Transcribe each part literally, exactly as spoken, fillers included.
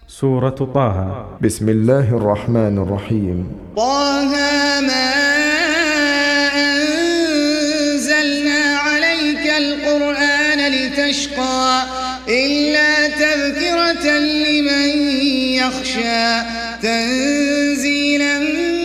سورة طه. بسم الله الرحمن الرحيم. طه ما أنزلنا عليك القرآن لتشقى إلا تذكرة لمن يخشى تنزيلا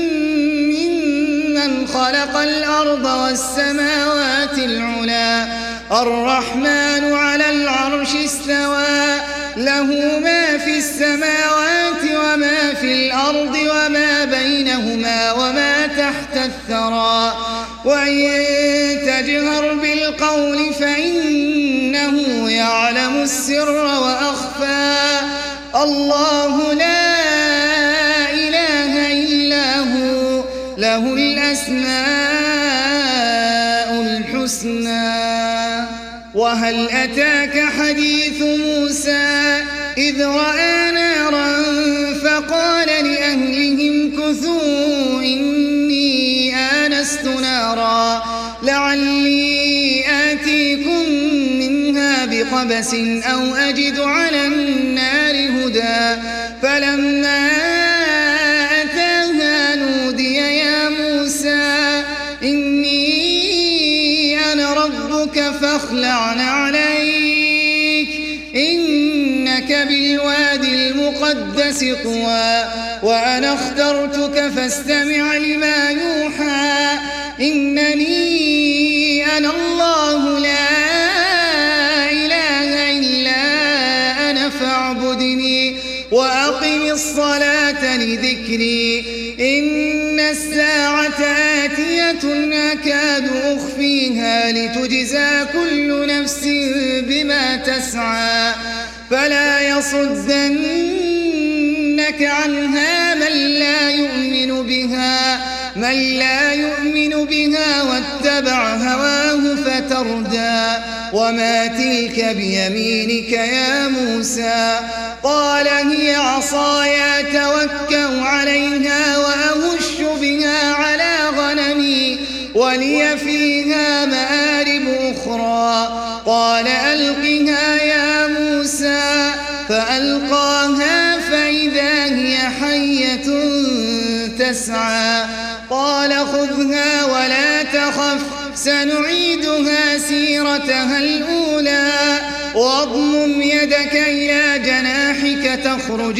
ممن خلق الأرض والسماوات العلى الرحمن على العرش استوى له ما في السماوات وما في الأرض وما بينهما وما تحت الثرى وإن تجهر بالقول فإنه يعلم السر وأخفى الله لا إله إلا هو له الأسماء الحسنى. وهل أتاك حديث موسى إذ رأى نارا فقال لأهلهم كثوا إني آنست نارا لعلي آتيكم منها بقبس أو أجد على النار هدى فلما أتاها نودي يا موسى إني أنا ربك فاخلع نعليك إنك بالوادي المقدس طوى وأنا اخترتك فاستمع لما يوحى إنني أنا الله لا إله إلا أنا فاعبدني وأقم الصلاة لذكري إن الساعة آتية أكاد أخفيها لتجزى كل نفس بما تسعى فلا يصدنك عنها من لا يؤمن بها من لا يؤمن بها واتبع هواه فتردى وما تلك بيمينك يا موسى قال هي عصاي أتوكأ عليها وأهش بها على غنمي ولي فيها مآرب أخرى قال ألقها يا موسى فألقاها فإذا هي حية تسعى قال خذها ولا تخف سنعيدها سيرتها الأولى واضمم يدك إلى جناحك تخرج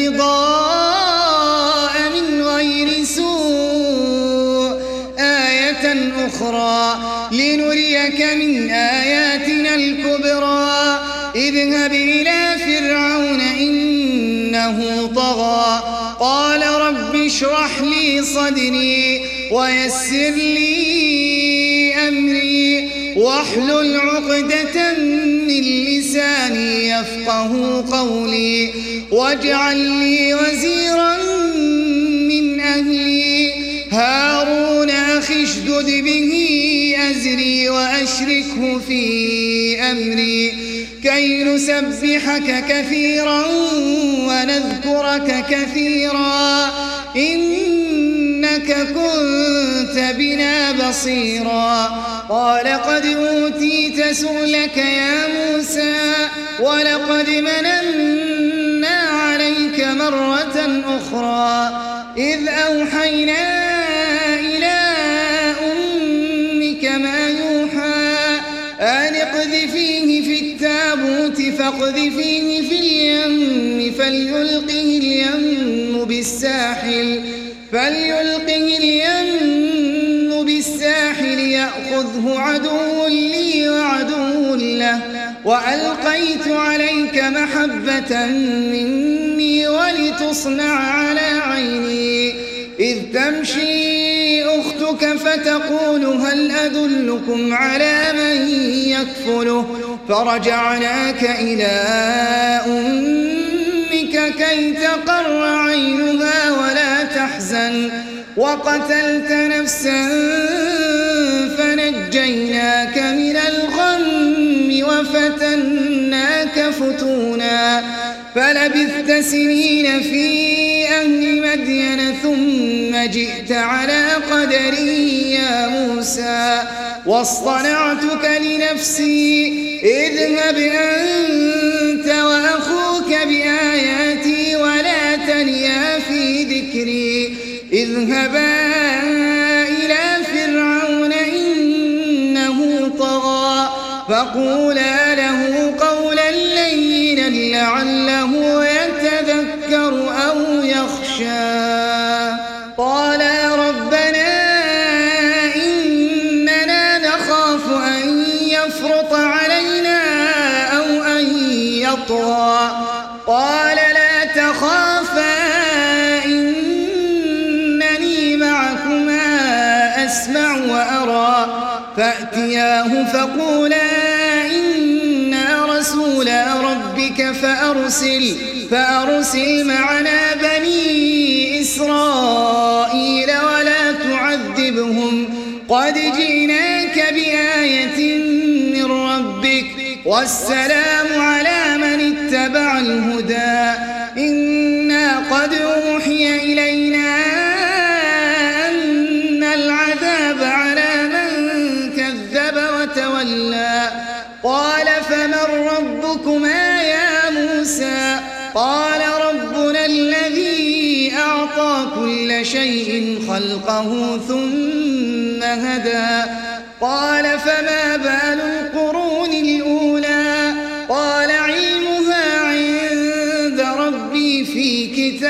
بيضاء من غير سوء آية أخرى لنريك من آياتنا الكبرى اذهب إلى فرعون إنه طغى قال رب اشرح لي صدري ويسر لي أمري واحلل عقدة من لساني يفقه قولي واجعل لي وزيرا من أهلي هارون أخي اشدد به أزري وأشركه في أمري كي نسبحك كثيرا ونذكرك كثيرا إنك كنت بنا بصيرا قال قد أوتيت سؤلك يا موسى ولقد مننا عليك مرة أخرى إذ أوحينا إلى أمك ما يوحى أن اقذفيه في التابوت فاقذفيه في اليم فليلقه اليم بالساحل فليلقه اليم بالساحل يأخذه عدو لي وعدو له وألقيت عليك محبة مني ولتصنع على عيني إذ تمشي أختك فتقول هل أدلكم على من يكفله فرجعناك إلى أمك كي تقر عينها ولا تحزن وقتلت نفسا فنجيناك من الغم وفتناك فتونا فلبثت سنين في أهل مدين ثم جئت على قدري يا موسى واصطنعتك لنفسي اذهب أنت وأخوك بآياتي اذهبا إلى فرعون إنه طغى فقولا له قولا لينا لعله يتذكر أو يخشى قالا ربنا إننا نخاف أن يفرط علينا أو أن يطغى قال لا تخافا إنني معكما أسمع وأرى فأتياه فقولا إنا رسولا ربك فأرسل فأرسل معنا بني إسرائيل ولا تعذبهم قد جئناك بآية من ربك والسلام على من اتبع الهدى إنا قد أوحي إلينا أن العذاب على من كذب وتولى قال فمن ربكما يا موسى قال ربنا الذي أعطى كل شيء خلقه ثم هدى قال فما بال القرون الأولى قال علمها عند ربي في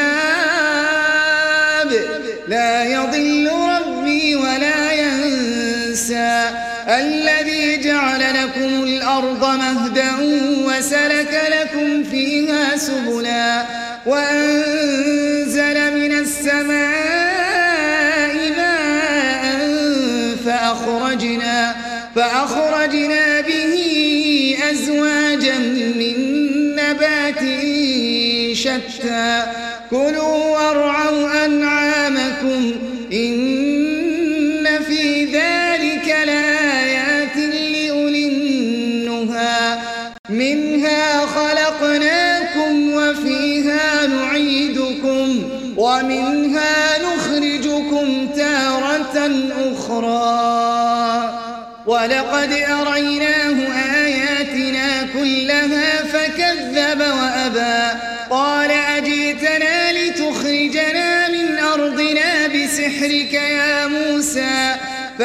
كتاب لا يضل ربي ولا ينسى الذي جعل لكم الأرض مهدا وسلك لكم فيها سبلا وأنزل من السماء ماء فأخرجنا, فأخرجنا به أزواجا من نبات شتى كلوا وارعوا أنعامكم إن في ذلك لآيات لأولي النهى منها خلقناكم وفيها نعيدكم ومنها نخرجكم تارة أخرى ولقد أريناه آياتنا كلها فكذب وأبى قال أجئتنا لتخرجنا من أرضنا بسحرك يا موسى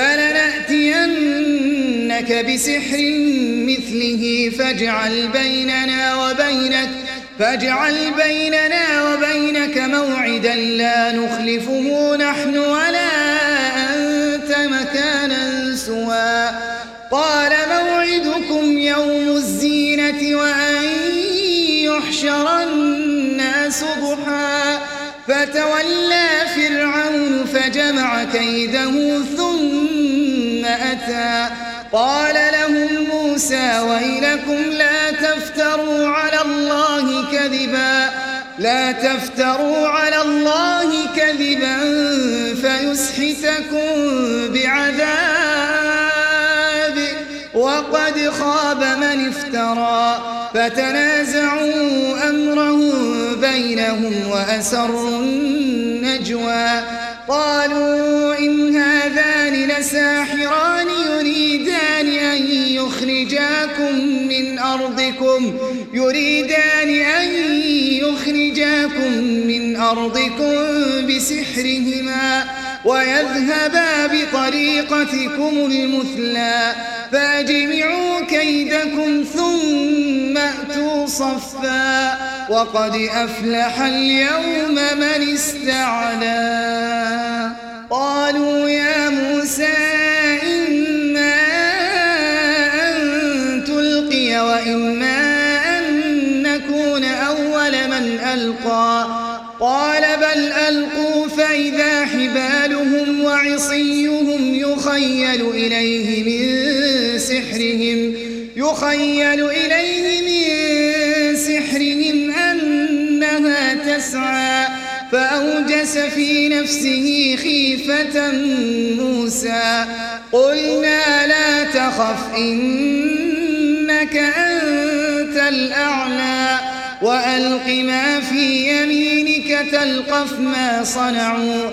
فلنأتينك بسحر مثله فاجعل بيننا وبينك فاجعل بيننا وبينك موعدا لا نخلفه نحن ولا أنت مكانا سوى قال موعدكم يوم الزينة وأن يحشر الناس ضحى فتولى فرعون فجمع كيده ثم أتى قال لهم موسى ويلكم لا تفتروا على الله كذبا لا تفتروا على الله كذبا فيسحتكم بعذاب وقد خاب من افترى فتنازعوا أمرهم بينهم وأسروا النجوى قالوا إن هذان لساحران يريدان أن يخرجاكم من أرضكم يريدان أن يخرجاكم من أرضكم بسحرهما ويذهبا بطريقتكم المثلى فاجمعوا كيدكم ثم أتوا صفا وقد أفلح اليوم من استعلى قالوا يا موسى إما أن تلقي وإما أن نكون أول من ألقى قال بل ألقوا فإذا حبالهم وعصيهم يخيل إليه من سحرهم يخيل إليه من سحرهم أنها تسعى فأوجس في نفسه خيفة موسى قلنا لا تخف إنك أنت الأعلى وألق ما في يمينك تلقف ما صنعوا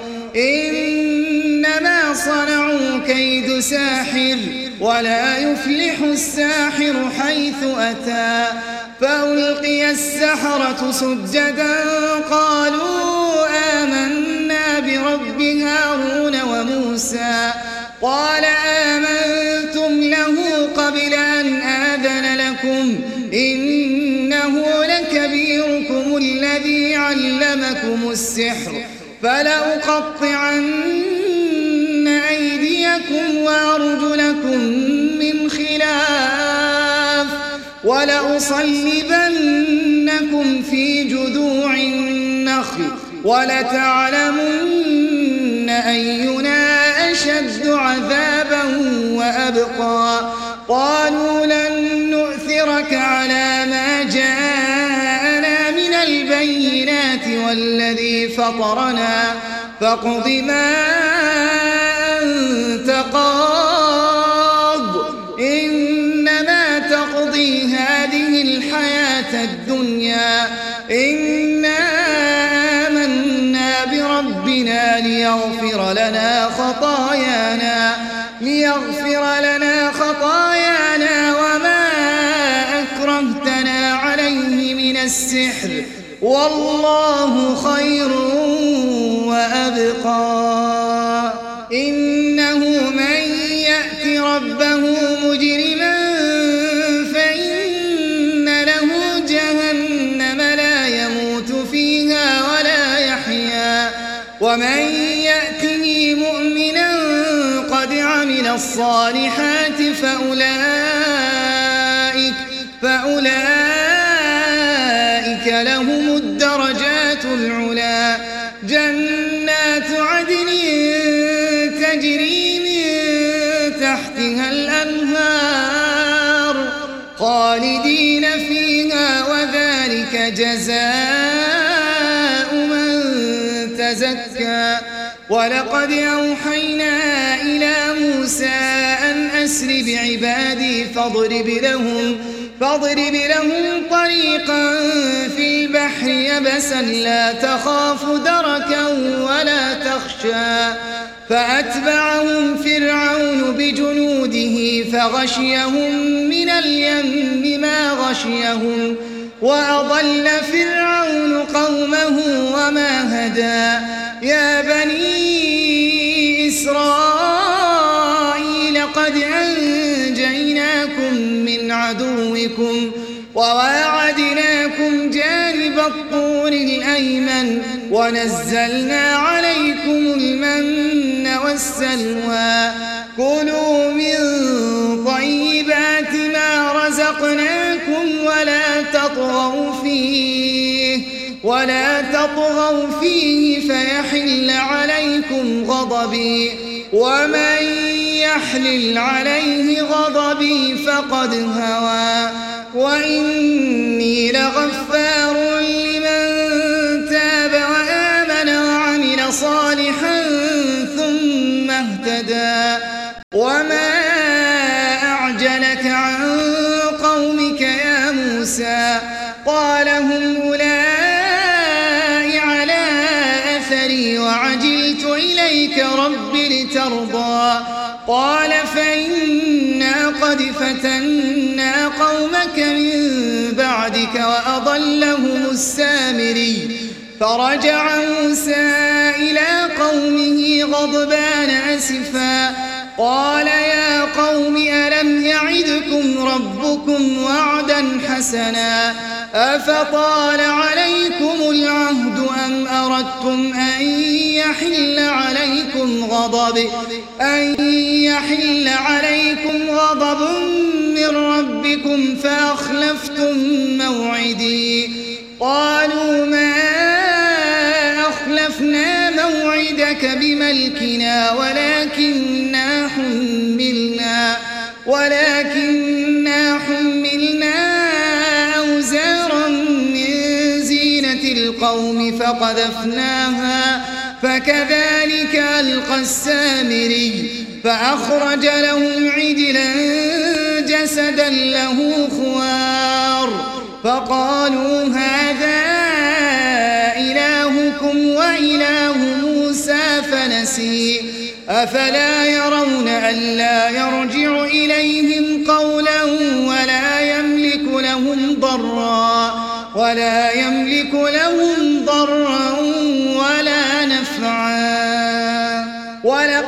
إنما صنعوا كيد ساحر ولا يفلح الساحر حيث أتى فألقي السحرة سجدا قالوا آمنا برب هارون وموسى قال آمنتم له قبل أن آذن لكم إنه لكبيركم الذي علمكم السحر فلأقطعن أيديكم وأرجلكم من خلاف ولأصلبنكم في جذوع النخل ولتعلمن أينا أشد عذابا وأبقى قالوا لن نؤثرك على ما جاءنا من البينات والذي فطرنا فاقض ما أنت قاض إنما تقضي هذه الحياة الدنيا إنا آمنا بربنا ليغفر لنا خطايانا ليغفر لنا خطايانا وما أكرهتنا عليه من السحر والله خير وأبقى إنه من يأت ربه مجرما فإن له جهنم لا يموت فيها ولا يحيا ومن يأته مؤمنا قد عمل الصالحات فأولئك فأولئك لهم الدرجات العلا جنات عدن تجري من تحتها الأنهار خالدين فيها وذلك جزاء من تزكى ولقد أوحينا إلى موسى أن أسر بعبادي فاضرب لهم فاضرب لهم طريقا في البحر يبسا لا تخاف دركا ولا تخشى فأتبعهم فرعون بجنوده فغشيهم من اليم ما غشيهم وأضل فرعون قومه وما هدى يا بني إسرائيل قد أنجيناكم من عدوكم وواعدناكم جانب الطور الأيمن ونزلنا عليكم المن والسلوى كلوا من طيبات ما رزقناكم ولا تطغوا فيه ولا تطغوا فيه فيحل عليكم غضبي ومن يحلل عليه غضبي فقد هوى وإني لغفار لمن تاب وآمن وعمل صالحا ثم اهتدى وما أعجلك عن قومك يا موسى قال هم أولئك على أثري وعجلت إليك رب لترضى قال فإنا قد فتنا قومك من بعدك وأضلهم السامري فرجع موسى إلى قومه غضبان أسفا قال يا قوم ألم يعدكم ربكم وعدا حسنا أفطال عليكم العهد أم أردتم أن يحل عليكم غضب أن يحل عليكم غضب من ربكم فأخلفتم موعدي قالوا ما أخلفنا موعدك بملكنا ولكننا حملنا ولكننا حملنا أوزارا من زينة القوم فقذفناها فكذلك ألقى السامري فأخرج لهم عجلا جسدا له خوار فقالوا هذا إلهكم وإله موسى فنسي أفلا يرون ألا يرجع إليهم قولا ولا يملك لهم ضرا ولا يملك لهم ضرا ولا نفعا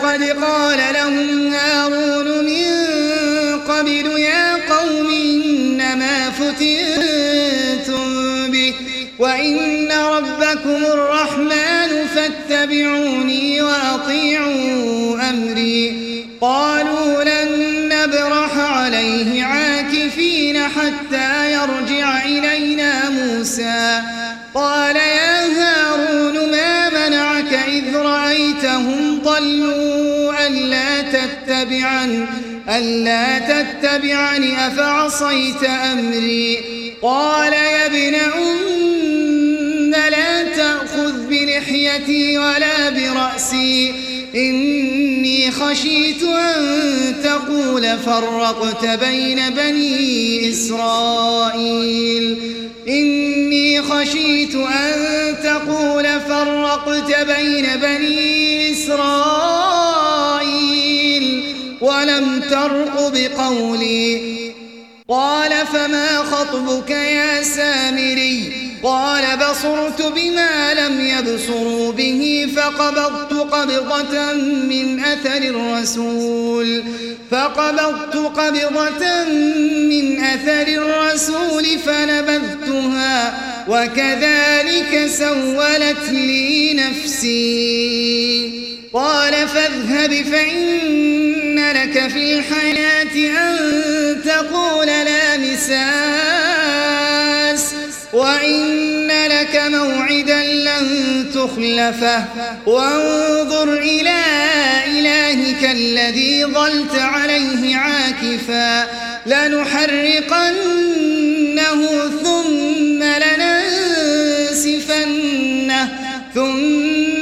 ولقد قال لهم هارون من قبل يا قوم إنما فتنتم به وإن ربكم الرحمن فاتبعوني وأطيعوا أمري قالوا لن نبرح عليه عاكفين حتى يرجع إلينا موسى قال يا هارون ما منعك إذ رأيتهم ضلوا ألا تتبعني ألا تتبعني أفعصيت أمري قال يا ابن أم لا تأخذ بلحيتي ولا برأسي إني خشيت أن تقول فرقت بين بني إسرائيل إني خشيت أن تقول فرقت بين بني إسرائيل ولم ترق بقولي قال فما خطبك يا سامري قال بصرت بما لم يبصروا به فقبضت قبضة من أثر الرسول فقبضت قبضة من أثر الرسول فنبذتها وكذلك سولت لي نفسي قال فاذهب فإن لك في الحياة أن تقول لا مساس وإن لك موعدا لن تخلفه وانظر إلى إلهك الذي ظلت عليه عاكفا لنحرقنه ثم لننسفنه ثم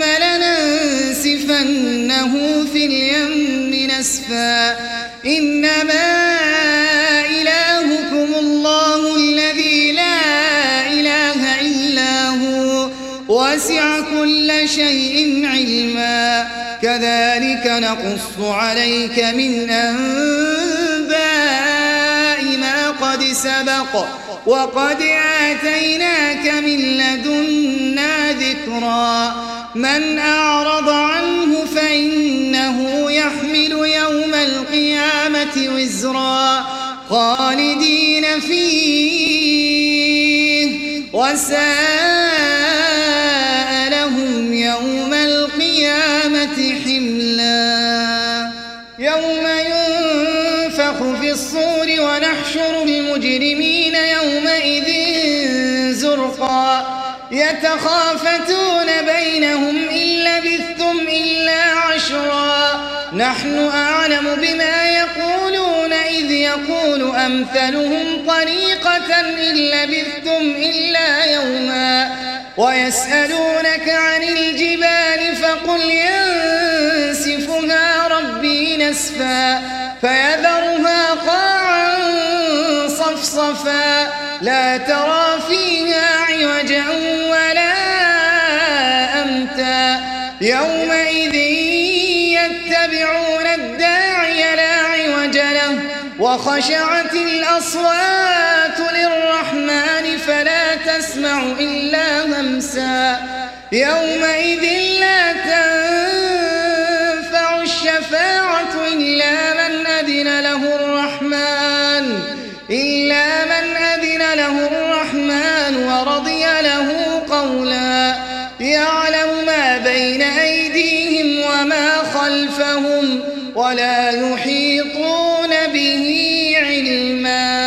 لننسفنه في اليم نسفا إنما إلهكم الله الذي لا إله إلا هو وسع كل شيء علما كذلك نقص عليك من أنباء ما قد سبق وقد آتيناك من لدنا ذكرا من أعرض عنه فإنه يحمل يوم القيامة وزرا خالدين فيه وساء لهم يوم القيامة حملا يوم ينفخ في الصور ونحشر المجرمين يومئذ زرقا يتخافتون بينهم إن لبثتم إلا عشرا نحن أعلم بما يقولون إذ يقول أمثلهم طريقة إن لبثتم إلا يوما ويسألونك عن الجبال فقل ينسفها ربي نسفا فيذرها قاعا صفصفا لا ترى فيها عوجا ولا أمتا يومئذ يتبعون الداعي لا عوج له وخشعت الأصوات للرحمن فلا تسمع إلا همسا يومئذ لا تنفع الشفاعة إلا من أذن له الرحمن إلا من أذن له الرحمن ورضي له قولا يعلم ما بين أيديهم وما خلفهم ولا يحيطون به علما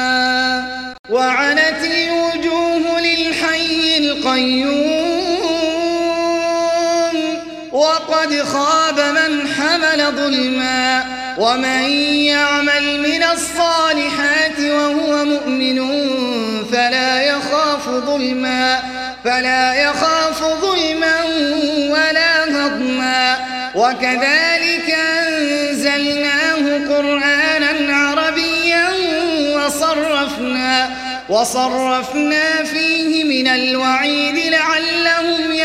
وعنت الوجوه للحي القيوم وقد خاب من حمل ظلما ومن يعمل من الصالحات وهو مؤمن فلا يخاف ظلما فلا يخاف ظلما ولا هضما وكذلك أنزلناه قرآنا عربيا وصرفنا وصرفنا فيه من الوعيد لعلهم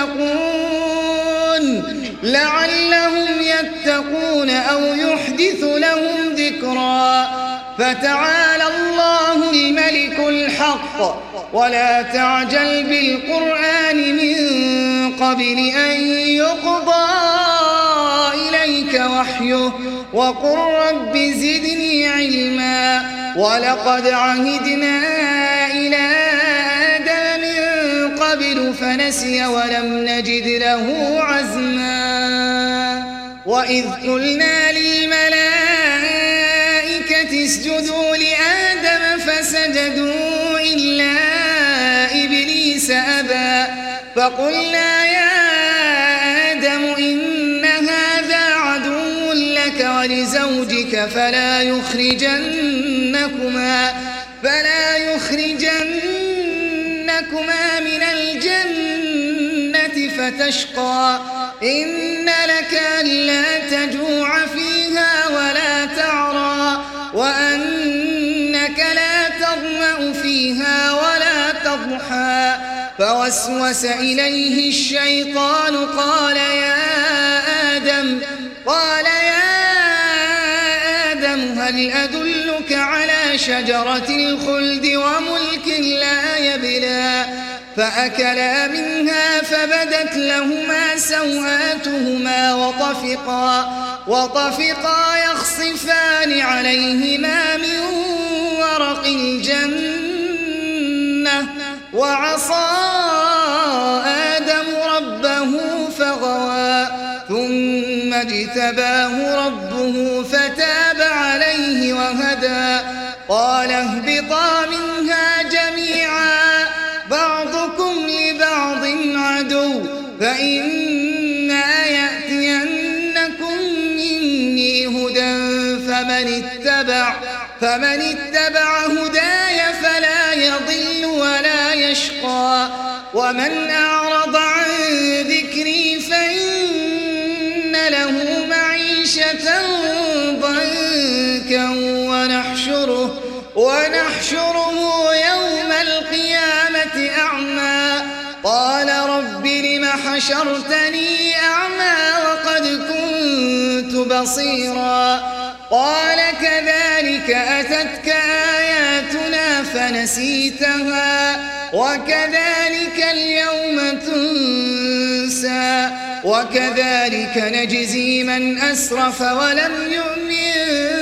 يتقون لعلهم يتقون أو يحدث لهم ذكرا فتعالى الله الملك الحق ولا تعجل بالقرآن من قبل أن يقضى إليك وحيه وقل رب زدني علما ولقد عهدنا إلى آدم من قبل فنسي ولم نجد له عزما وإذ قلنا للملائكة اسجدوا لآدم فسجدوا إلا إبليس أبى فقلنا يا آدم إن هذا عدو لك ولزوجك فلا يخرجنكما فلا يخرجنكما من الجنة فتشقى إن لك ألا تجوع فيها ولا تعرى وأنك لا تظمأ فيها ولا تضحى فوسوس إليه الشيطان قال يا آدم قال يا آدم هل أدلك على شجرة الخلد وملك لا يبلى فأكلا منها فبدت لهما سوآتهما وطفقا وطفقا يخصفان عليهما من ورق الجنة وعصى آدم ربه فغوى ثم اجتباه ربه فتاب عليه وهدى قال اهبطا منها جميعا بعضكم لبعض عدو فإما يأتينكم مني هدى فمن اتبع فمن اتبع هداي فلا يضل ولا يشقى ومن أعرض عن ذكري فإن له معيشة ضنكا ونحشره ونحشره يوم القيامة أعمى قال رب لم حشرتني أعمى وقد كنت بصيرا قال كذلك أتتك آياتنا فنسيتها وكذلك اليوم تنسى وكذلك نجزي من أسرف ولم يؤمن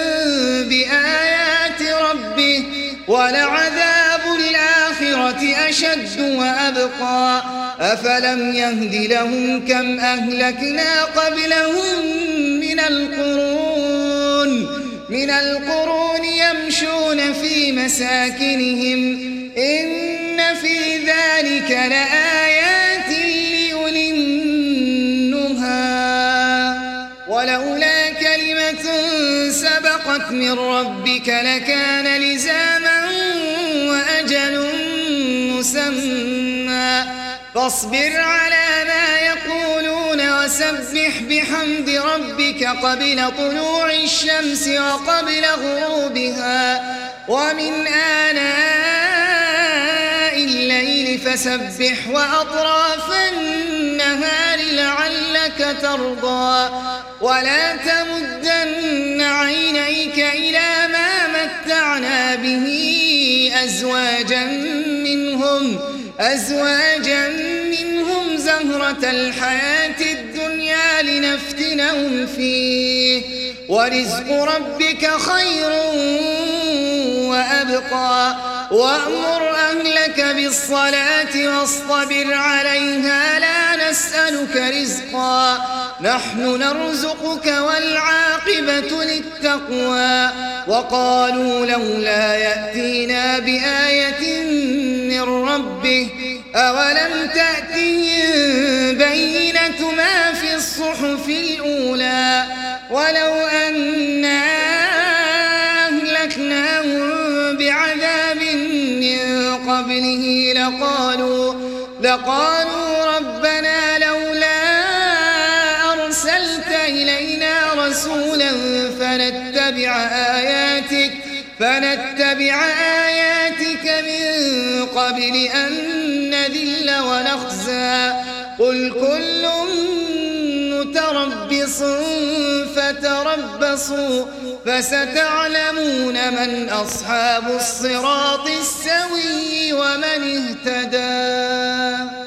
بآيات ربه ولعذاب الآخرة أشد وأبقى أفلم يهد لهم كم أهلكنا قبلهم من القرون من القرون يمشون في مساكنهم إن في ذلك لآيات لأولي النهى ولولا كلمة سبقت من ربك لكان لزاما وأجل مسمى فاصبر على ما يقولون وسبح بحمد ربك قبل طلوع الشمس وقبل غروبها ومن آناء الليل فسبح وأطراف النهار لعلك ترضى ولا تمدن عينيك إلى ما متعنا به أزواجا منهم أزواجا منهم زهرة الحياة الدنيا لنفتنهم فيه ورزق ربك خير وأبقى وأمر أهلك بالصلاة واصطبر عليها لا نسألك رزقا نحن نرزقك والعاقبة للتقوى وقالوا لولا يأتينا بآية من ربه أولم تأتهم بينة ما في الصحف الأولى ولو أنا أهلكناهم بعذاب من قبله لقالوا لقالوا ربنا لولا أرسلت إلينا رسولا فنتبع آياتك فنتبع آياتك من قبل أن نذل ونخزى قل كل متربص فتربصوا فستعلمون من أصحاب الصراط السوي ومن اهتدى.